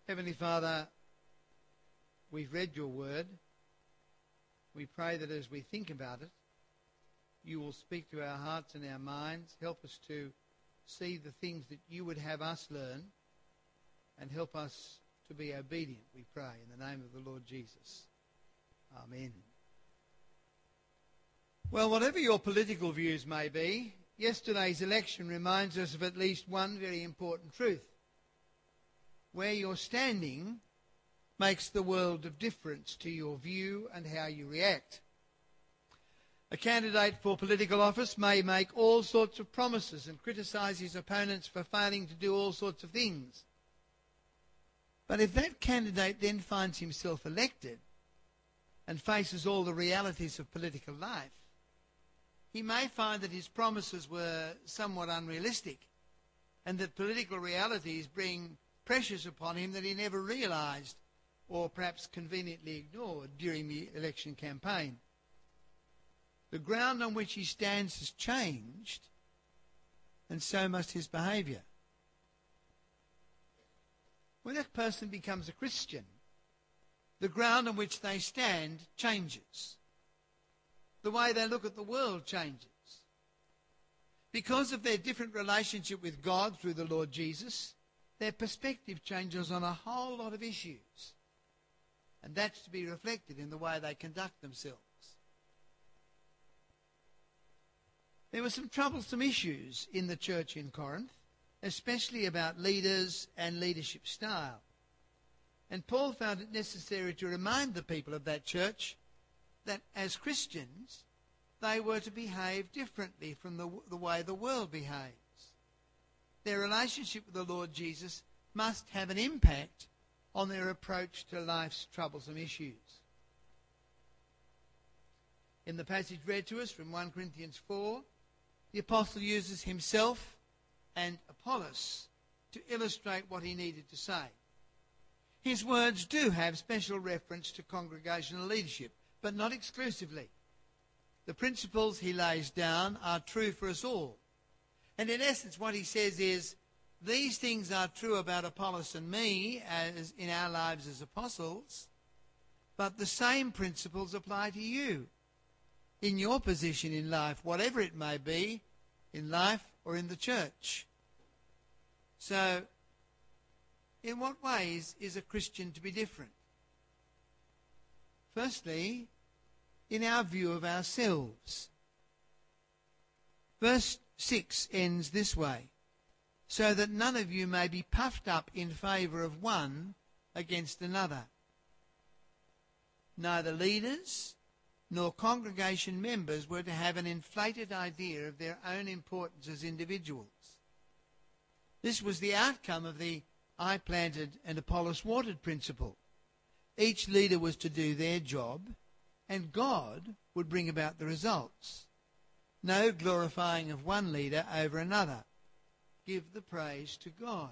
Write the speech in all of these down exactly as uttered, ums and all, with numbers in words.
Heavenly Father, we've read your word. We pray that as we think about it, you will speak to our hearts and our minds. Help us to see the things that you would have us learn, and help us to be obedient, we pray, in the name of the Lord Jesus. Amen. Well, whatever your political views may be, yesterday's election reminds us of at least one very important truth. Where you're standing makes the world of difference to your view and how you react. A candidate for political office may make all sorts of promises and criticise his opponents for failing to do all sorts of things. But if that candidate then finds himself elected and faces all the realities of political life, he may find that his promises were somewhat unrealistic and that political realities bring pressures upon him that he never realised or perhaps conveniently ignored during the election campaign. The ground on which he stands has changed, and so must his behaviour. When a person becomes a Christian, the ground on which they stand changes. The way they look at the world changes. Because of their different relationship with God through the Lord Jesus, their perspective changes on a whole lot of issues. And that's to be reflected in the way they conduct themselves. There were some troublesome issues in the church in Corinth, especially about leaders and leadership style. And Paul found it necessary to remind the people of that church that as Christians, they were to behave differently from the, the way the world behaves. Their relationship with the Lord Jesus must have an impact on their approach to life's troublesome issues. In the passage read to us from First Corinthians four, the apostle uses himself and Apollos to illustrate what he needed to say. His words do have special reference to congregational leadership, but not exclusively. The principles he lays down are true for us all. And in essence, what he says is, these things are true about Apollos and me as in our lives as apostles, but the same principles apply to you in your position in life, whatever it may be, in life or in the church. So, in what ways is a Christian to be different? Firstly, in our view of ourselves. Verse six ends this way, so that none of you may be puffed up in favour of one against another. Neither leaders nor congregation members were to have an inflated idea of their own importance as individuals. This was the outcome of the I planted and Apollos watered principle. Each leader was to do their job, and God would bring about the results. No glorifying of one leader over another. Give the praise to God.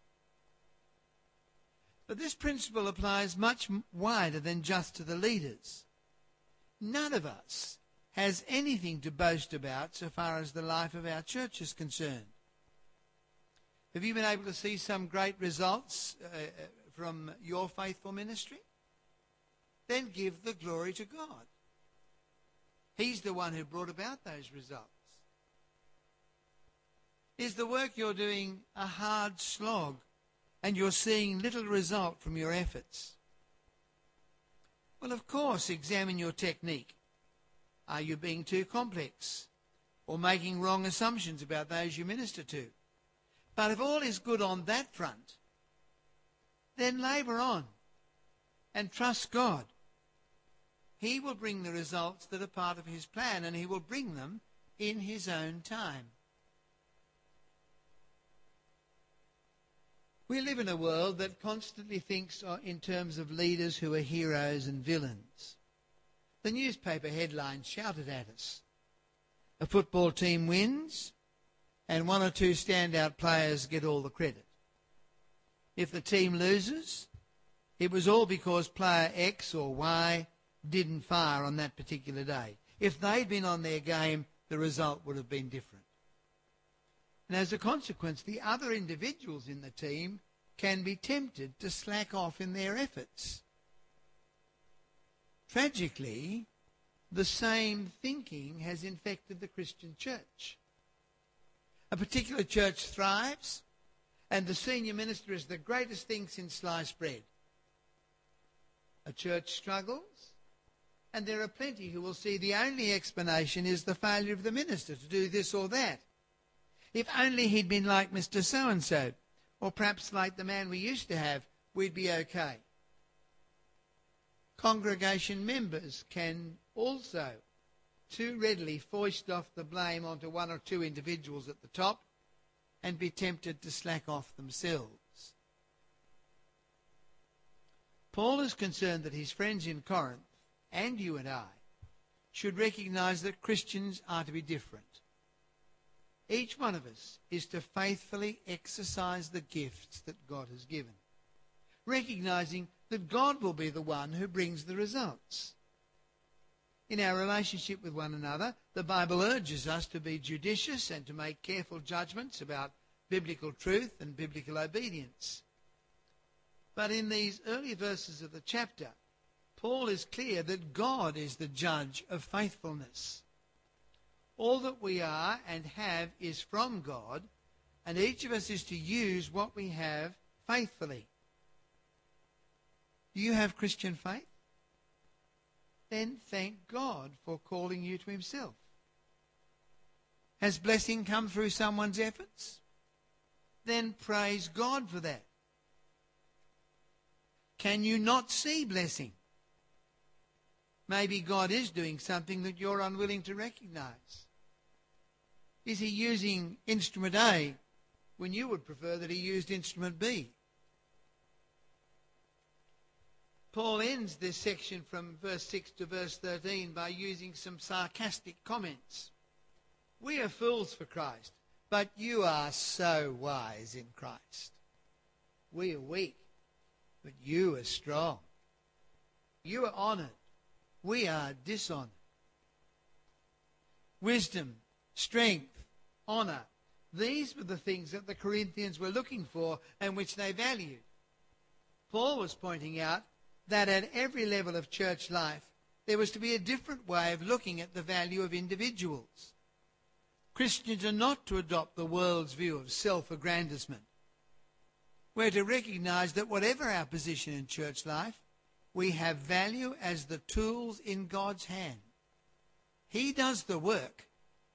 But this principle applies much wider than just to the leaders. None of us has anything to boast about so far as the life of our church is concerned. Have you been able to see some great results uh, from your faithful ministry? Then give the glory to God. He's the one who brought about those results. Is the work you're doing a hard slog and you're seeing little result from your efforts? Well, of course, examine your technique. Are you being too complex or making wrong assumptions about those you minister to? But if all is good on that front, then labour on and trust God. He will bring the results that are part of his plan, and he will bring them in his own time. We live in a world that constantly thinks in terms of leaders who are heroes and villains. The newspaper headlines shouted at us. A football team wins, and one or two standout players get all the credit. If the team loses, it was all because player X or Y didn't fire on that particular day. If they'd been on their game, the result would have been different. And as a consequence, the other individuals in the team can be tempted to slack off in their efforts. Tragically, the same thinking has infected the Christian church. A particular church thrives, and the senior minister is the greatest thing since sliced bread. A church struggles, and there are plenty who will see the only explanation is the failure of the minister to do this or that. If only he'd been like Mister So-and-so, or perhaps like the man we used to have, we'd be okay. Congregation members can also too readily foist off the blame onto one or two individuals at the top and be tempted to slack off themselves. Paul is concerned that his friends in Corinth, and you and I, should recognise that Christians are to be different. Each one of us is to faithfully exercise the gifts that God has given, recognising that God will be the one who brings the results. In our relationship with one another, the Bible urges us to be judicious and to make careful judgments about biblical truth and biblical obedience. But in these early verses of the chapter, Paul is clear that God is the judge of faithfulness. All that we are and have is from God, and each of us is to use what we have faithfully. Do you have Christian faith? Then thank God for calling you to himself. Has blessing come through someone's efforts? Then praise God for that. Can you not see blessing? Maybe God is doing something that you're unwilling to recognise. Is he using instrument A when you would prefer that he used instrument B? Paul ends this section from verse six to verse thirteen by using some sarcastic comments. We are fools for Christ, but you are so wise in Christ. We are weak, but you are strong. You are honoured, we are dishonoured. Wisdom, strength, honour, these were the things that the Corinthians were looking for and which they valued. Paul was pointing out that at every level of church life, there was to be a different way of looking at the value of individuals. Christians are not to adopt the world's view of self-aggrandisement. We're to recognise that whatever our position in church life, we have value as the tools in God's hand. He does the work.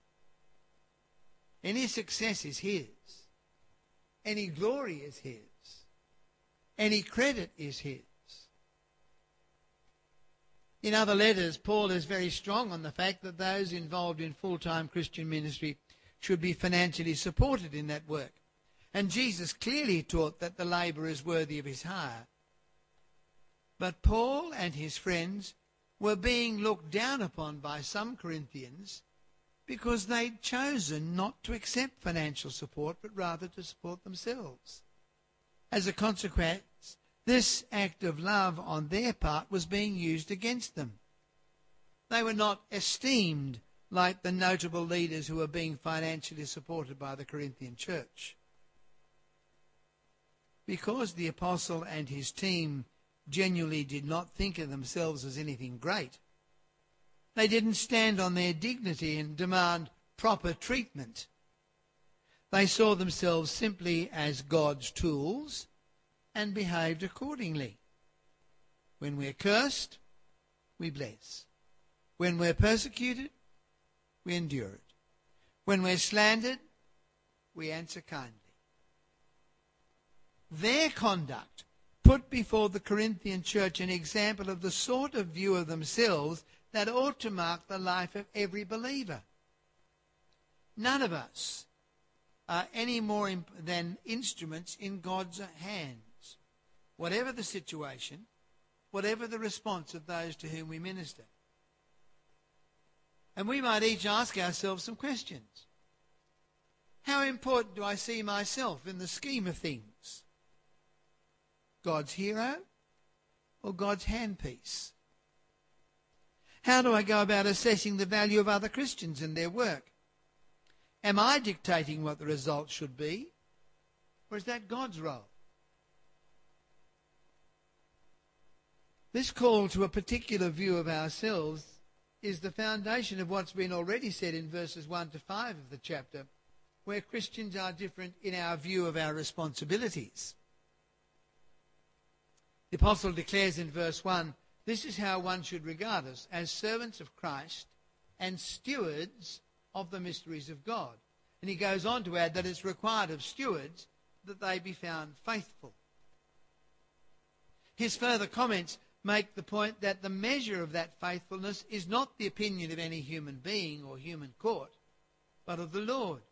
Any success is his. Any glory is his. Any credit is his. In other letters, Paul is very strong on the fact that those involved in full-time Christian ministry should be financially supported in that work. And Jesus clearly taught that the labourer is worthy of his hire. But Paul and his friends were being looked down upon by some Corinthians because they'd chosen not to accept financial support, but rather to support themselves. As a consequence, this act of love on their part was being used against them. They were not esteemed like the notable leaders who were being financially supported by the Corinthian church. Because the apostle and his team genuinely did not think of themselves as anything great, they didn't stand on their dignity and demand proper treatment. They saw themselves simply as God's tools and behaved accordingly. When we're cursed, we bless. When we're persecuted, we endure it. When we're slandered, we answer kindly. Their conduct put before the Corinthian church an example of the sort of view of themselves that ought to mark the life of every believer. None of us are any more imp- than instruments in God's hands. Whatever the situation, whatever the response of those to whom we minister. And we might each ask ourselves some questions. How important do I see myself in the scheme of things? God's hero or God's handpiece? How do I go about assessing the value of other Christians and their work? Am I dictating what the results should be? Or is that God's role? This call to a particular view of ourselves is the foundation of what's been already said in verses one to five of the chapter, where Christians are different in our view of our responsibilities. The apostle declares in verse one, "This is how one should regard us, as servants of Christ and stewards of the mysteries of God." And he goes on to add that it's required of stewards that they be found faithful. His further comments make the point that the measure of that faithfulness is not the opinion of any human being or human court, but of the Lord.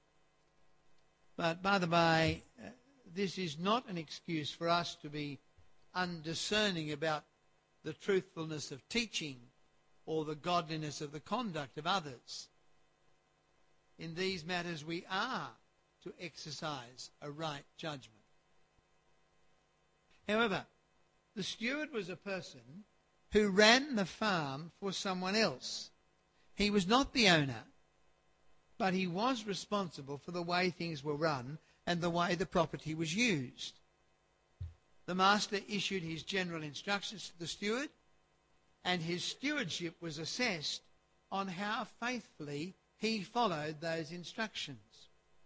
But by the by, uh, this is not an excuse for us to be undiscerning about the truthfulness of teaching or the godliness of the conduct of others. In these matters we are to exercise a right judgment. However, the steward was a person who ran the farm for someone else. He was not the owner, but he was responsible for the way things were run and the way the property was used. The master issued his general instructions to the steward, and his stewardship was assessed on how faithfully he followed those instructions.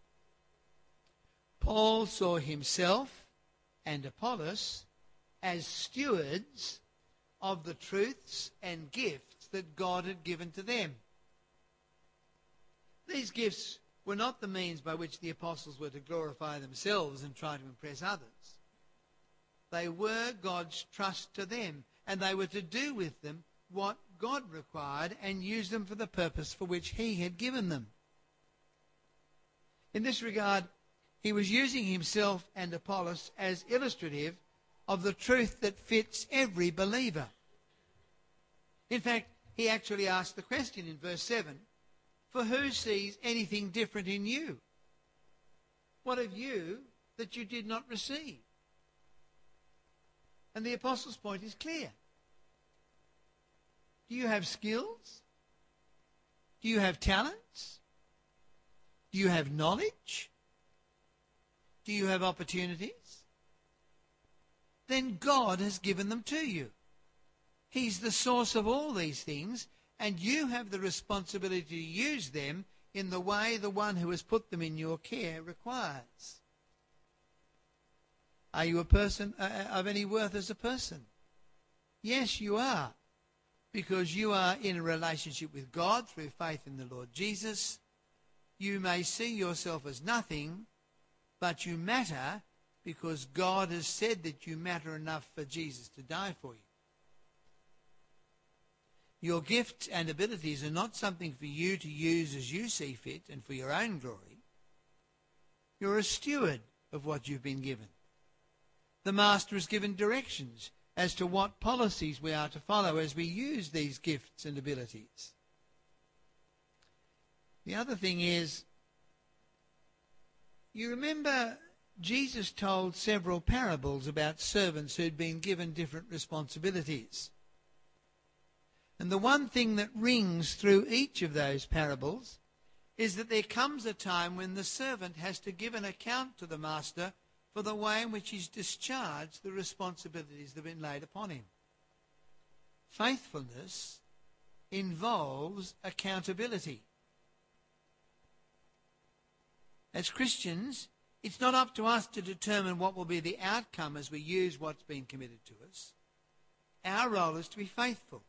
Paul saw himself and Apollos as stewards of the truths and gifts that God had given to them. These gifts were not the means by which the apostles were to glorify themselves and try to impress others. They were God's trust to them, and they were to do with them what God required and use them for the purpose for which he had given them. In this regard, he was using himself and Apollos as illustrative of the truth that fits every believer. In fact, he actually asked the question in verse seven, "For who sees anything different in you? What have you that you did not receive?" And the apostle's point is clear. Do you have skills? Do you have talents? Do you have knowledge? Do you have opportunities? Then God has given them to you. He's the source of all these things, and you have the responsibility to use them in the way the one who has put them in your care requires. Are you a person uh, of any worth as a person? Yes, you are, because you are in a relationship with God through faith in the Lord Jesus. You may see yourself as nothing, but you matter because God has said that you matter enough for Jesus to die for you. Your gifts and abilities are not something for you to use as you see fit and for your own glory. You're a steward of what you've been given. The master has given directions as to what policies we are to follow as we use these gifts and abilities. The other thing is, you remember Jesus told several parables about servants who'd been given different responsibilities. And the one thing that rings through each of those parables is that there comes a time when the servant has to give an account to the master for the way in which he's discharged the responsibilities that have been laid upon him. Faithfulness involves accountability. As Christians, it's not up to us to determine what will be the outcome as we use what's been committed to us. Our role is to be faithful.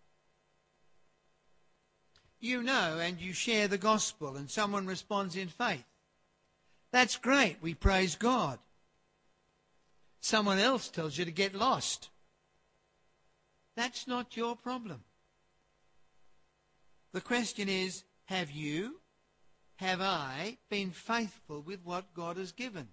You know and you share the gospel and someone responds in faith. That's great. We praise God. Someone else tells you to get lost. That's not your problem. The question is, have you, have I been faithful with what God has given?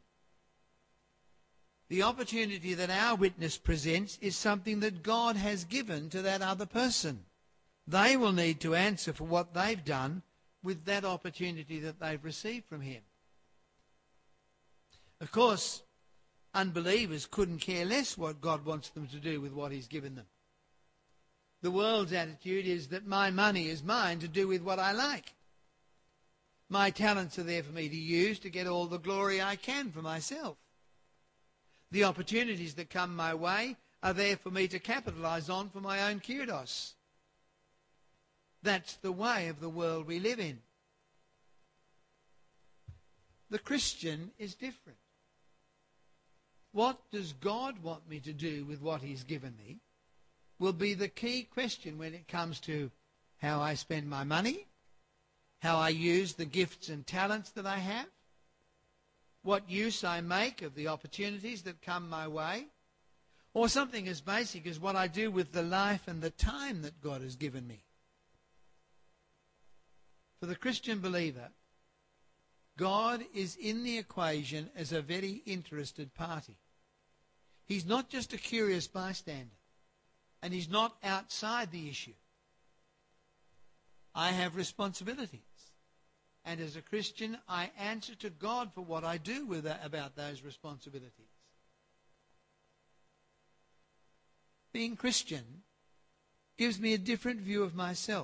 The opportunity that our witness presents is something that God has given to that other person. They will need to answer for what they've done with that opportunity that they've received from him. Of course, unbelievers couldn't care less what God wants them to do with what he's given them. The world's attitude is that my money is mine to do with what I like. My talents are there for me to use to get all the glory I can for myself. The opportunities that come my way are there for me to capitalise on for my own kudos. That's the way of the world we live in. The Christian is different. What does God want me to do with what he's given me will be the key question when it comes to how I spend my money, how I use the gifts and talents that I have, what use I make of the opportunities that come my way, or something as basic as what I do with the life and the time that God has given me. For the Christian believer, God is in the equation as a very interested party. He's not just a curious bystander, and he's not outside the issue. I have responsibilities, and as a Christian, I answer to God for what I do with that, about those responsibilities. Being Christian gives me a different view of myself,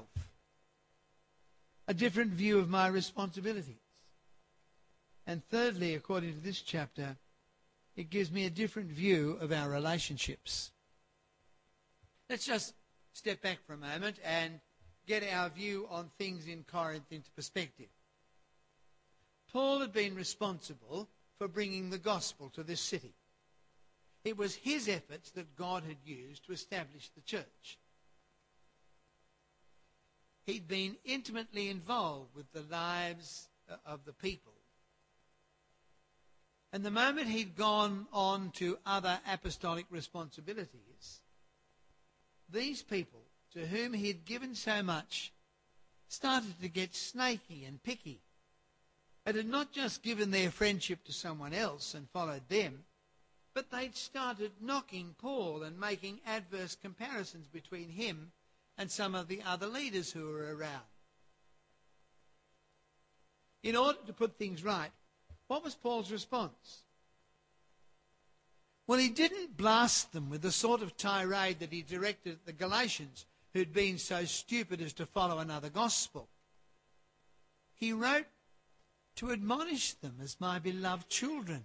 a different view of my responsibilities. And thirdly, according to this chapter, it gives me a different view of our relationships. Let's just step back for a moment and get our view on things in Corinth into perspective. Paul had been responsible for bringing the gospel to this city. It was his efforts that God had used to establish the church. He'd been intimately involved with the lives of the people. And the moment he'd gone on to other apostolic responsibilities, these people to whom he had given so much started to get snaky and picky, and had not just given their friendship to someone else and followed them, but they'd started knocking Paul and making adverse comparisons between him and some of the other leaders who were around. In order to put things right, what was Paul's response? Well, he didn't blast them with the sort of tirade that he directed at the Galatians, who'd been so stupid as to follow another gospel. He wrote to admonish them as my beloved children.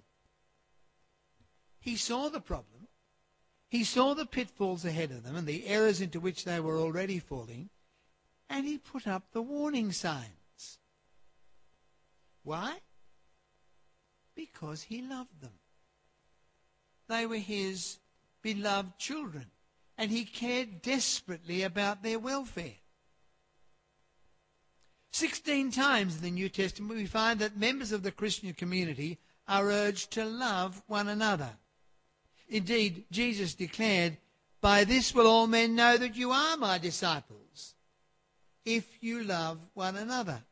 He saw the problem. He saw the pitfalls ahead of them and the errors into which they were already falling, and he put up the warning signs. Why? Because he loved them. They were his beloved children, and he cared desperately about their welfare. Sixteen times in the New Testament we find that members of the Christian community are urged to love one another. Indeed, Jesus declared, "By this will all men know that you are my disciples, if you love one another."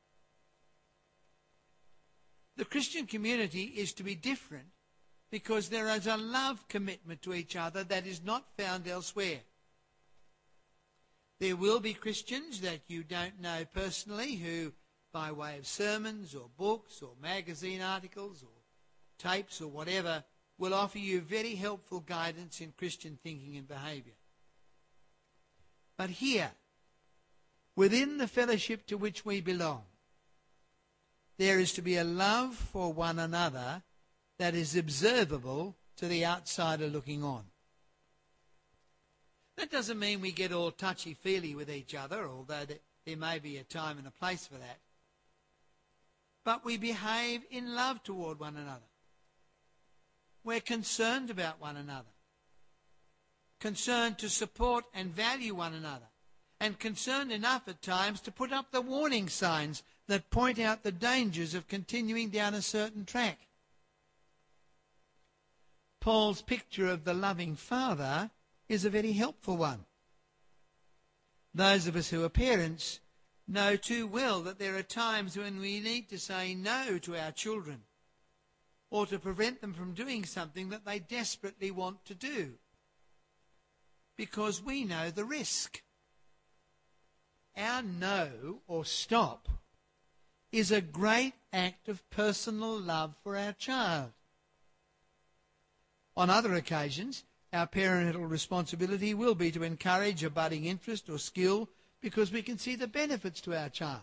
The Christian community is to be different because there is a love commitment to each other that is not found elsewhere. There will be Christians that you don't know personally who, by way of sermons or books or magazine articles or tapes or whatever, will offer you very helpful guidance in Christian thinking and behaviour. But here, within the fellowship to which we belong, there is to be a love for one another that is observable to the outsider looking on. That doesn't mean we get all touchy-feely with each other, although there may be a time and a place for that. But we behave in love toward one another. We're concerned about one another, concerned to support and value one another, and concerned enough at times to put up the warning signs that point out the dangers of continuing down a certain track. Paul's picture of the loving father is a very helpful one. Those of us who are parents know too well that there are times when we need to say no to our children, or to prevent them from doing something that they desperately want to do, because we know the risk. Our no or stop is a great act of personal love for our child. On other occasions, our parental responsibility will be to encourage a budding interest or skill because we can see the benefits to our child.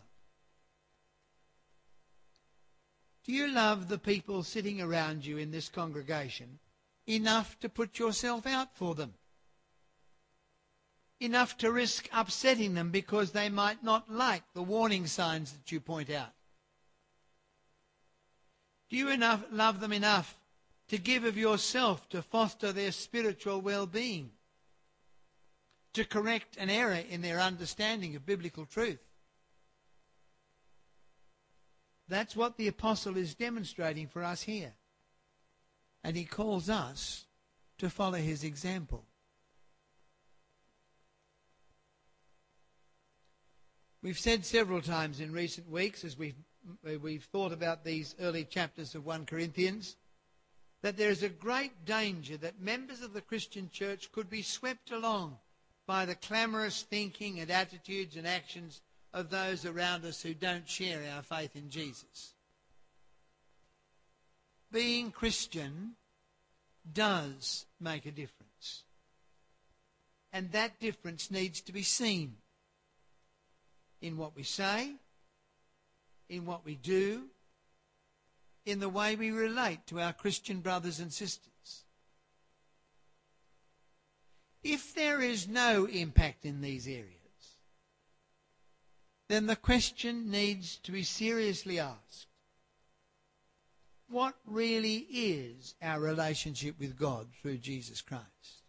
Do you love the people sitting around you in this congregation enough to put yourself out for them, enough to risk upsetting them because they might not like the warning signs that you point out? Do you enough, love them enough to give of yourself to foster their spiritual well-being, to correct an error in their understanding of biblical truth? That's what the apostle is demonstrating for us here. And he calls us to follow his example. We've said several times in recent weeks, as we've, we've thought about these early chapters of First Corinthians, that there is a great danger that members of the Christian church could be swept along by the clamorous thinking and attitudes and actions of those around us who don't share our faith in Jesus. Being Christian does make a difference. And that difference needs to be seen in what we say, in what we do, in the way we relate to our Christian brothers and sisters. If there is no impact in these areas, then the question needs to be seriously asked. What really is our relationship with God through Jesus Christ?